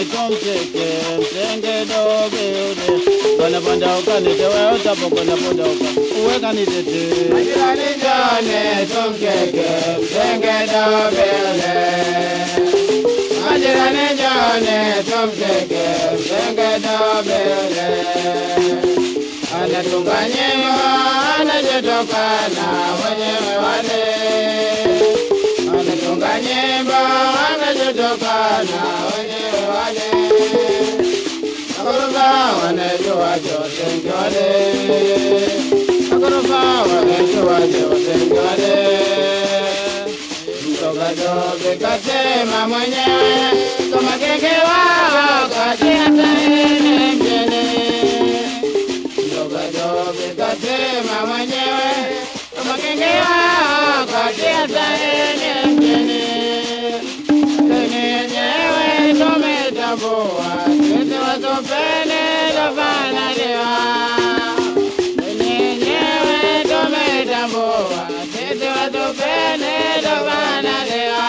tumcheke msenge doge Kona ponda ukanite wewe utapo kona ponda uwe kanitete Majirani njone tumcheke msenge doge Majirani njone tumcheke msenge doge Anatunga nyimbo anajitokana wenyewe wale Anatunga nyimbo anajitokana wenyewe wale Akurufa wanejua jote njole Akurufa wanejua jote njole Mtoka dobe kasema mwenyewe Kama kenge wao kati hata ene mjene Mtoka dobe kasema mwenyewe Kama kenge wao kati hata ene mjene Tenyenyewe tumetambua Sisi watupende tofana lewa Tenyenyewe tumetambua Sisi watupende tofana lewa